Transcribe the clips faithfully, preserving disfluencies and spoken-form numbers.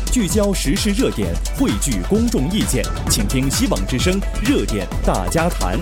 聚焦时事热点，汇聚公众意见，请听希望之声热点大家谈。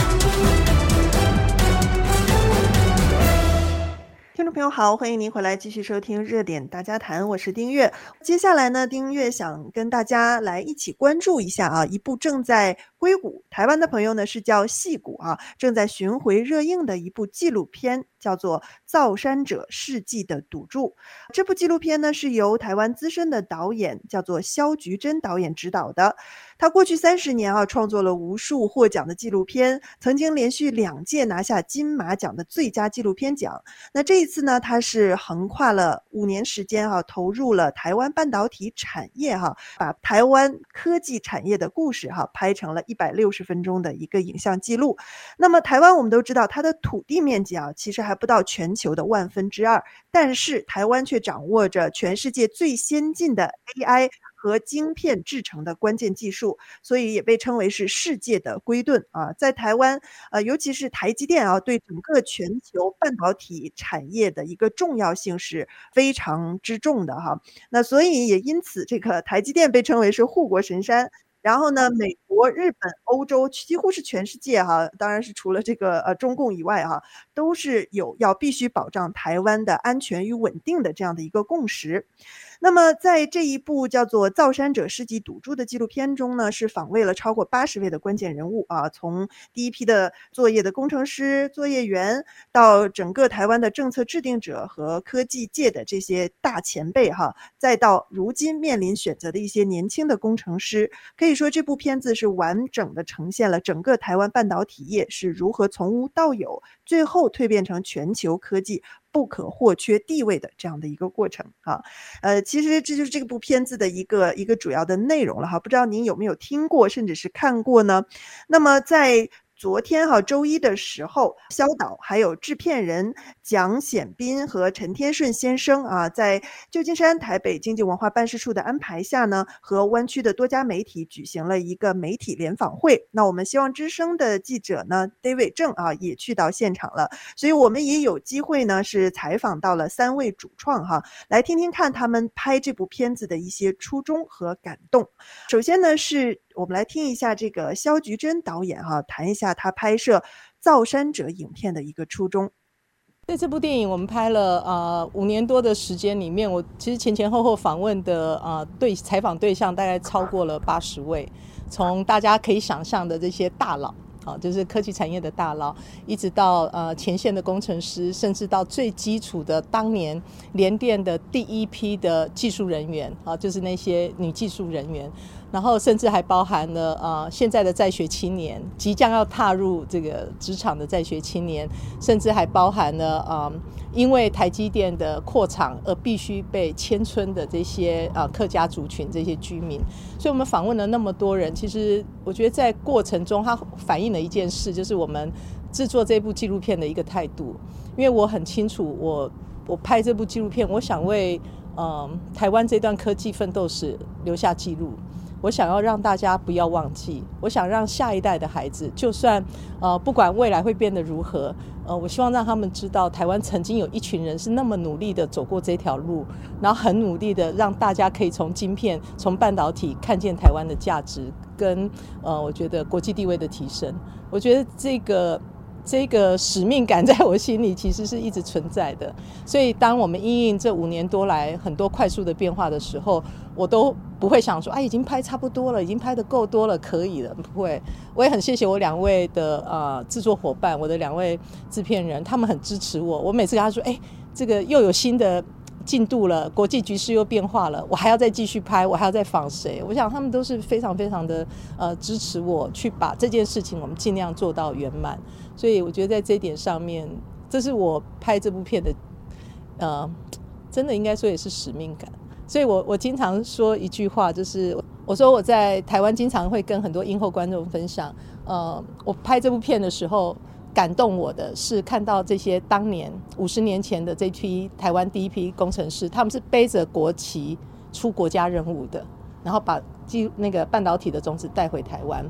听众朋友好，欢迎您回来继续收听热点大家谈，我是丁月。接下来呢，丁月想跟大家来一起关注一下啊，一部正在硅谷，台湾的朋友呢是叫戏谷啊，正在巡回热映的一部纪录片，叫做《造山者世纪的赌注》。这部纪录片呢是由台湾资深的导演叫做萧菊珍导演执导的。他过去三十年啊，创作了无数获奖的纪录片，曾经连续两届拿下金马奖的最佳纪录片奖。那这一次呢，他是横跨了五年时间啊，投入了台湾半导体产业哈、啊，把台湾科技产业的故事哈、啊、拍成了一百六十分钟的一个影像记录。那么台湾我们都知道，它的土地面积啊，其实还不到全球的万分之二，但是台湾却掌握着全世界最先进的 A I。和晶片制成的关键技术，所以也被称为是世界的硅盾啊。在台湾，呃，尤其是台积电啊，对整个全球半导体产业的一个重要性是非常之重的哈。那所以也因此，这个台积电被称为是护国神山。然后呢，美国、日本、欧洲，几乎是全世界哈，当然是除了这个呃中共以外哈，都是有要必须保障台湾的安全与稳定的这样的一个共识。那么在这一部叫做《造山者世纪赌注》的纪录片中呢，是访问了超过八十位的关键人物啊，从第一批的作业的工程师、作业员，到整个台湾的政策制定者和科技界的这些大前辈哈，再到如今面临选择的一些年轻的工程师，可以说这部片子是完整的呈现了整个台湾半导体业是如何从无到有，最后蜕变成全球科技不可或缺地位的这样的一个过程啊。呃，其实这就是这部片子的一个一个主要的内容了哈，不知道您有没有听过甚至是看过呢？那么在昨天哈周一的时候，萧导还有制片人蒋显斌和陈天顺先生啊，在旧金山台北经济文化办事处的安排下呢，和湾区的多家媒体举行了一个媒体联访会。那我们希望之声的记者呢 David 郑啊也去到现场了，所以我们也有机会呢是采访到了三位主创哈，来听听看他们拍这部片子的一些初衷和感动。首先呢是我们来听一下这个萧菊珍导演哈、啊，谈一下他拍摄《造山者》影片的一个初衷。 在这部电影我们拍了呃五年多的时间里面，我其实前前后后访问的呃对采访对象大概超过了八十位，从大家可以想象的这些大佬。啊，就是科技产业的大佬，一直到呃前线的工程师，甚至到最基础的当年联电的第一批的技术人员啊，就是那些女技术人员，然后甚至还包含了呃现在的在学青年，即将要踏入这个职场的在学青年，甚至还包含了呃因为台积电的扩厂而必须被迁村的这些呃客家族群这些居民。所以我们访问了那么多人，其实我觉得在过程中它反映了一件事，就是我们制作这部纪录片的一个态度。因为我很清楚我我拍这部纪录片，我想为呃台湾这段科技奋斗史留下记录，我想要让大家不要忘记，我想让下一代的孩子，就算呃不管未来会变得如何，呃我希望让他们知道台湾曾经有一群人是那么努力的走过这条路，然后很努力的让大家可以从晶片从半导体看见台湾的价值跟呃我觉得国际地位的提升。我觉得这个这个使命感在我心里其实是一直存在的，所以当我们因应这五年多来很多快速的变化的时候，我都不会想说哎，已经拍差不多了，已经拍得够多了，可以了，不会。我也很谢谢我两位的呃制作伙伴，我的两位制片人，他们很支持我。我每次跟他说哎，这个又有新的进度了，国际局势又变化了，我还要再继续拍，我还要再访谁，我想他们都是非常非常的呃支持我去把这件事情我们尽量做到圆满。所以我觉得在这一点上面，这是我拍这部片的呃真的应该说也是使命感。所以我我经常说一句话，就是我说我在台湾经常会跟很多映后观众分享，呃我拍这部片的时候感动我的是看到这些当年五十年前的这批台湾第一批工程师，他们是背着国旗出国家任务的，然后把那个半导体的种子带回台湾。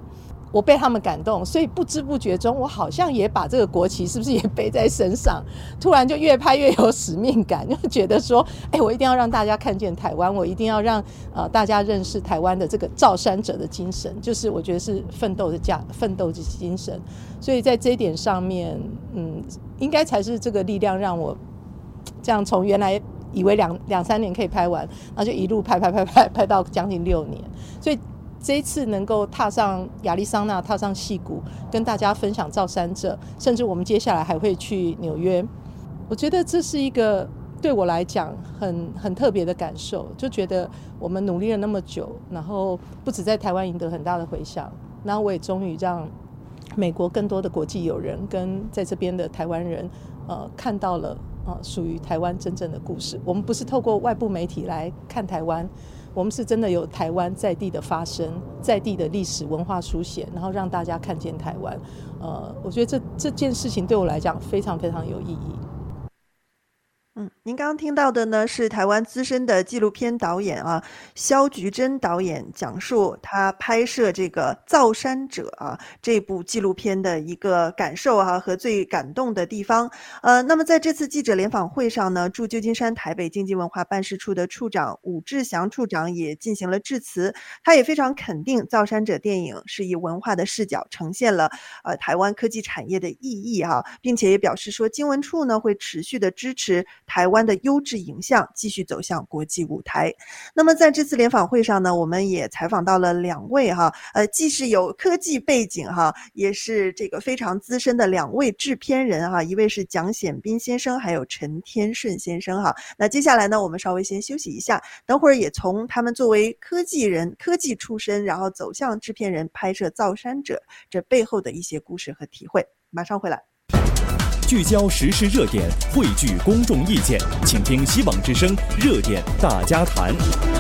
我被他们感动，所以不知不觉中我好像也把这个国旗是不是也背在身上，突然就越拍越有使命感，就觉得说哎，我一定要让大家看见台湾，我一定要让、呃、大家认识台湾的这个造山者的精神，就是我觉得是奋斗的价奋斗的精神。所以在这一点上面嗯，应该才是这个力量让我这样从原来以为两两三年可以拍完，然后就一路拍拍拍拍拍到将近六年。所以这一次能够踏上亚利桑那，踏上矽谷，跟大家分享造山者，甚至我们接下来还会去纽约，我觉得这是一个对我来讲很很特别的感受，就觉得我们努力了那么久，然后不止在台湾赢得很大的回响，然后我也终于让美国更多的国际友人跟在这边的台湾人呃看到了呃属于台湾真正的故事。我们不是透过外部媒体来看台湾，我们是真的有台湾在地的发生，在地的历史文化书写，然后让大家看见台湾。呃，我觉得这这件事情对我来讲非常非常有意义。 嗯，您刚刚听到的呢是台湾资深的纪录片导演啊萧菊珍导演讲述他拍摄这个《造山者》啊这部纪录片的一个感受啊和最感动的地方。呃，那么在这次记者联访会上呢，驻旧金山台北经济文化办事处的处长武志祥处长也进行了致辞，他也非常肯定《造山者》电影是以文化的视角呈现了呃台湾科技产业的意义啊，并且也表示说经文处呢会持续的支持台湾的优质影像继续走向国际舞台。那么在这次联访会上呢，我们也采访到了两位哈，呃，既是有科技背景哈，也是这个非常资深的两位制片人哈，一位是蒋显斌先生，还有陈天顺先生哈。那接下来呢，我们稍微先休息一下，等会儿也从他们作为科技人、科技出身，然后走向制片人拍摄《造山者》这背后的一些故事和体会。马上回来。 聚焦时事热点，汇聚公众意见，请听希望之声热点大家谈。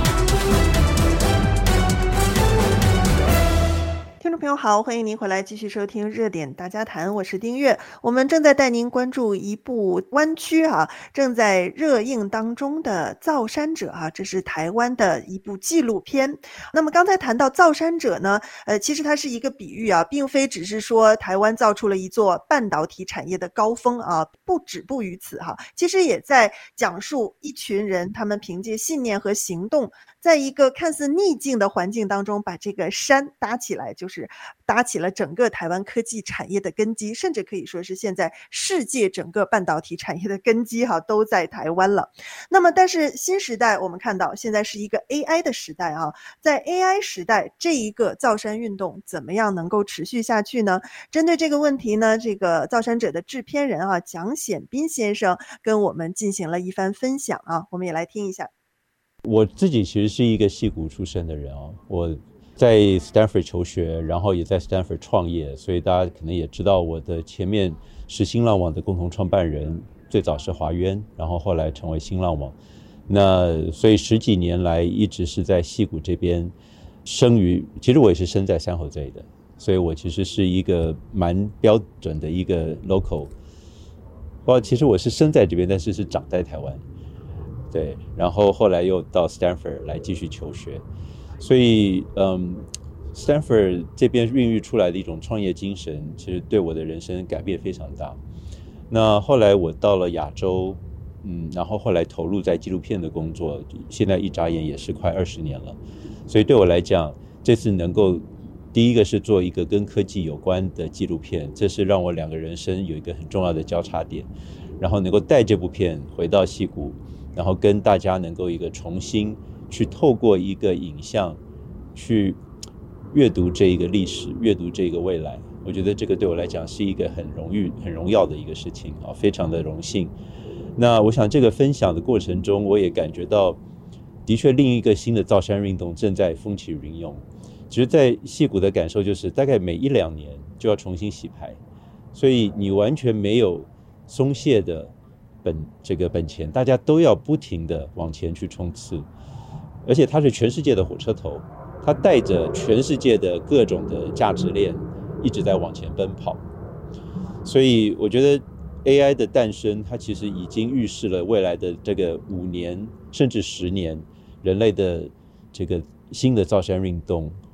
听众朋友好，欢迎您回来继续收听热点大家谈，我是丁月。我们正在带您关注一部湾区啊正在热映当中的《造山者》啊，这是台湾的一部纪录片。那么刚才谈到造山者呢，呃，其实它是一个比喻啊，并非只是说台湾造出了一座半导体产业的高峰啊，不止步于此哈。其实也在讲述一群人，他们凭借信念和行动，在一个看似逆境的环境当中，把这个山搭起来，就是搭起了整个台湾科技产业的根基，甚至可以说是现在世界整个半导体产业的根基哈，都在台湾了。那么但是新时代我们看到现在是一个 A I 的时代啊，在 A I 时代这一个造山运动怎么样能够持续下去呢？针对这个问题呢，这个造山者的制片人啊蒋显斌先生跟我们进行了一番分享啊，我们也来听一下。 我自己其实是一个矽谷出身的人哦，我在 Stanford 求学，然后也在 Stanford 创业，所以大家可能也知道我的前面是新浪网的共同创办人，最早是华渊，然后后来成为新浪网。那所以十几年来一直是在矽谷这边生于，其实我也是生在San Jose的，所以我其实是一个蛮标准的一个 local。我其实我是生在这边，但是是长在台湾。对，然后后来又到 Stanford 来继续求学，所以嗯 ，Stanford 这边孕育出来的一种创业精神，其实对我的人生改变非常大。那后来我到了亚洲，嗯，然后后来投入在纪录片的工作，现在一眨眼也是快二十年了。所以对我来讲，这次能够第一个是做一个跟科技有关的纪录片，这是让我两个人生有一个很重要的交叉点，然后能够带这部片回到矽谷。然后跟大家能够一个重新去透过一个影像去阅读这一个历史，阅读这个未来，我觉得这个对我来讲是一个很荣誉很荣耀的一个事情啊，非常的荣幸。那我想这个分享的过程中，我也感觉到的确另一个新的造山运动正在风起云涌。其实在矽谷的感受就是大概每一两年就要重新洗牌，所以你完全没有松懈的本这个本钱，大家都要不停的往前去冲刺，而且它是全世界的火车头，它带着全世界的各种的价值链一直在往前奔跑。所以我觉得 A I 的诞生，它其实已经预示了未来的这个五年甚至十年，人类的这个新的造山运动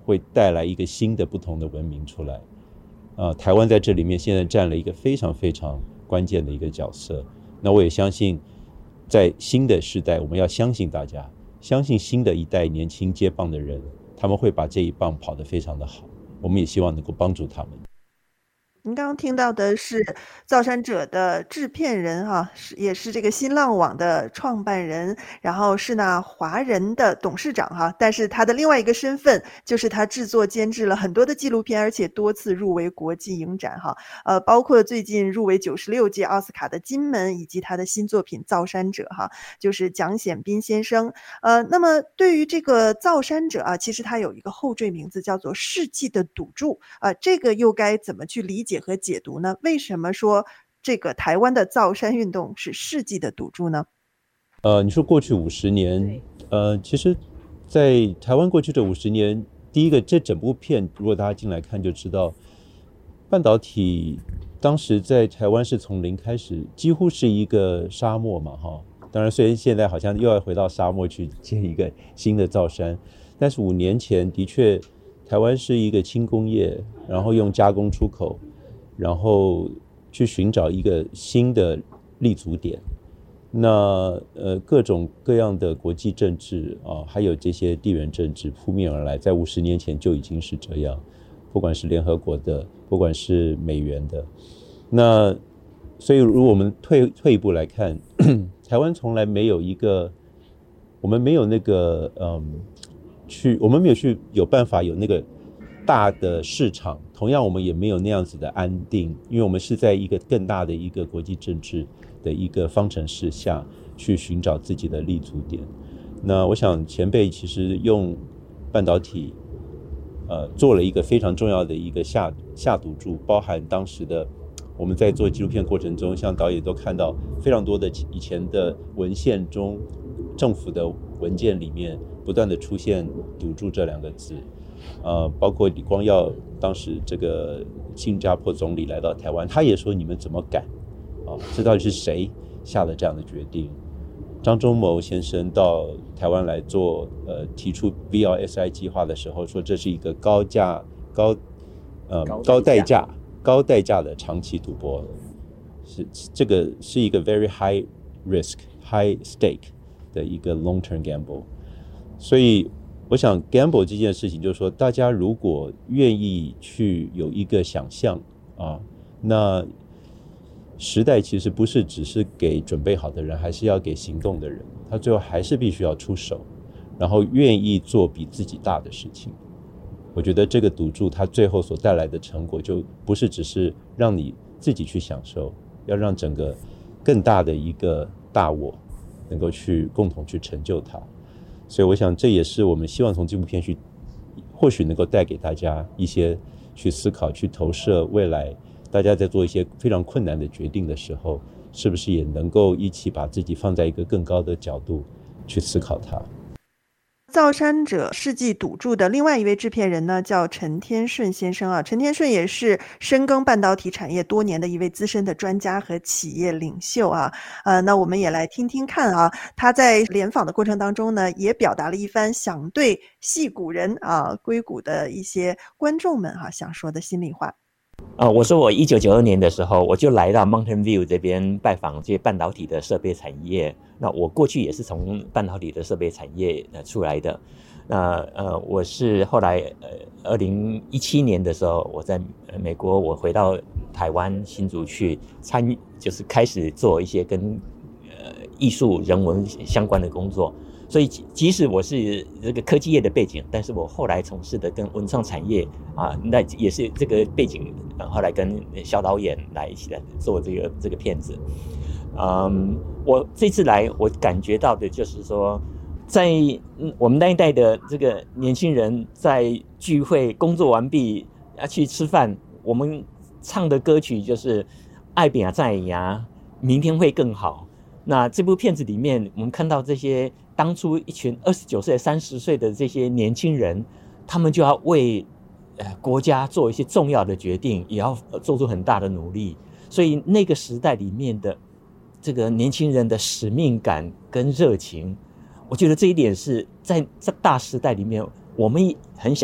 会带来一个新的不同的文明出来。呃，台湾在这里面现在占了一个非常非常关键的一个角色。那我也相信，在新的时代，我们要相信大家，相信新的一代年轻接棒的人，他们会把这一棒跑得非常的好。我们也希望能够帮助他们。 您刚刚听到的是造山者的制片人哈、啊，是也是这个新浪网的创办人，然后是那华人的董事长哈、啊。但是他的另外一个身份就是他制作监制了很多的纪录片，而且多次入围国际影展哈、啊。呃，包括最近入围九十六届奥斯卡的金门，以及他的新作品《造山者》哈、啊，就是蒋显斌先生。呃，那么对于这个造山者啊，其实他有一个后缀名字叫做世纪的赌注啊、呃，这个又该怎么去理解和解读呢？为什么说这个台湾的造山运动是世纪的赌注呢？ 呃，你说过去五十年，呃，其实，在台湾过去的五十年，第一个，这整部片如果大家进来看就知道，半导体当时在台湾是从零开始，几乎是一个沙漠嘛，哈。当然，虽然现在好像又要回到沙漠去建一个新的造山，但是五年前的确，台湾是一个轻工业，然后用加工出口。然后去寻找一个新的立足点，那呃各种各样的国际政治啊，还有这些地缘政治扑面而来，在五十年前就已经是这样，不管是联合国的，不管是美元的，那所以如果我们退退一步来看，台湾从来没有一个，我们没有那个嗯，去我们没有去有办法有那个大的市场，同样我们也没有那样子的安定，因为我们是在一个更大的一个国际政治的一个方程式下去寻找自己的立足点。那我想前辈其实用半导体呃做了一个非常重要的一个下下赌注，包含当时的我们在做纪录片过程中，像导演都看到非常多的以前的文献中，政府的文件里面不断的出现赌注这两个字。呃，包括李光耀当时这个新加坡总理来到台湾，他也说你们怎么敢啊？这到底是谁下了这样的决定？张忠谋先生到台湾来做呃提出 V R S I 计划的时候，说这是一个高价高呃高代价高代价的长期赌博，是这个是一个 very high risk high stake 的一个 long term gamble， 所以。我想 gamble 这件事情就是说，大家如果愿意去有一个想象啊，那时代其实不是只是给准备好的人，还是要给行动的人，他最后还是必须要出手，然后愿意做比自己大的事情。我觉得这个赌注它最后所带来的成果，就不是只是让你自己去享受，要让整个更大的一个大我能够去共同去成就它。所以我想这也是我们希望从这部片去或许能够带给大家一些去思考，去投射未来大家在做一些非常困难的决定的时候，是不是也能够一起把自己放在一个更高的角度去思考它。 造山者世纪赌注的另外一位制片人呢，叫陈天顺先生啊。陈天顺也是深耕半导体产业多年的一位资深的专家和企业领袖啊。呃，那我们也来听听看啊，他在联访的过程当中呢，也表达了一番想对矽谷人啊、硅谷的一些观众们哈、啊、想说的心里话。 呃，我说我一九九二年的时候，我就来到 Mountain View 这边拜访这些半导体的设备产业。那我过去也是从半导体的设备产业呃出来的。那呃，我是后来呃，二零一七年的时候，我在美国，我回到台湾新竹去参与，就是开始做一些跟呃艺术人文相关的工作。所以即使我是这个科技业的背景，但是我后来从事的跟文创产业啊，那也是这个背景。后来跟小导演来一起来做这个这个片子。嗯，我这次来，我感觉到的就是说，在我们那一代的这个年轻人在聚会、工作完毕要去吃饭，我们唱的歌曲就是“爱拼才会赢，明天会更好”。那这部片子里面，我们看到这些当初一群二十九岁、三十岁的这些年轻人，他们就要为呃国家做一些重要的决定，也要做出很大的努力。所以那个时代里面的这个年轻人的使命感跟热情，我觉得这一点是在在大时代里面，我们很想要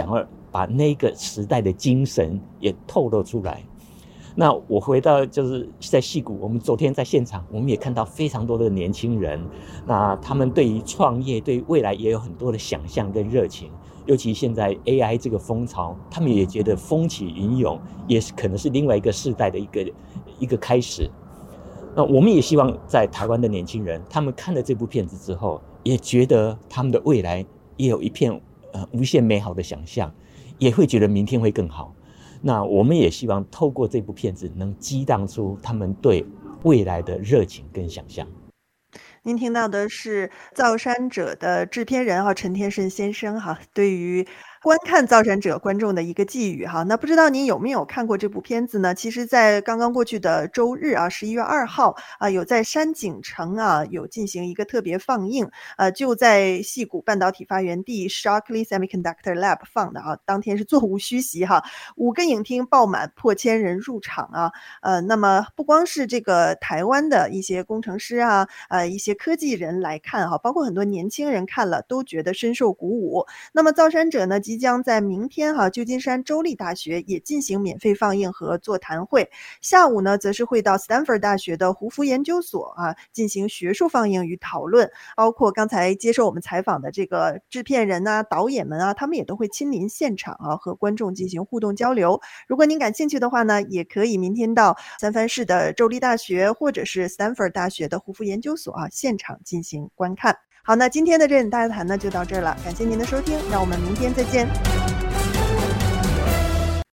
把那个时代的精神也透露出来。那我回到就是在矽谷，我们昨天在现场，我们也看到非常多的年轻人，那他们对于创业、对未来也有很多的想象跟热情。尤其现在 A I 这个风潮，他们也觉得风起云涌，也是可能是另外一个世代的一个一个开始。那我们也希望在台湾的年轻人，他们看了这部片子之后，也觉得他们的未来也有一片呃无限美好的想象，也会觉得明天会更好。那我们也希望透过这部片子能激荡出他们对未来的热情跟想象。 您听到的是造山者的制片人哈陈天顺先生哈对于观看造山者观众的一个寄语哈。那不知道您有没有看过这部片子呢？其实在刚刚过去的周日啊十一月二号啊有在山景城啊有进行一个特别放映，呃就在矽谷半导体发源地 Shockley Semiconductor Lab 放的啊，当天是座无虚席哈，五个影厅爆满，破千人入场啊。呃那么不光是这个台湾的一些工程师啊呃一些科技人来看哈，包括很多年轻人看了都觉得深受鼓舞。那么造山者呢即将在明天哈旧金山州立大学也进行免费放映和座谈会，下午呢则是会到 Stanford 大学的胡佛研究所啊进行学术放映与讨论，包括刚才接受我们采访的这个制片人啊导演们啊，他们也都会亲临现场啊和观众进行互动交流。如果您感兴趣的话呢，也可以明天到三藩市的州立大学或者是 Stanford 大学的胡佛研究所啊现场进行观看。好，那今天的热点大家谈呢就到这儿了，感谢您的收听，让我们明天再见。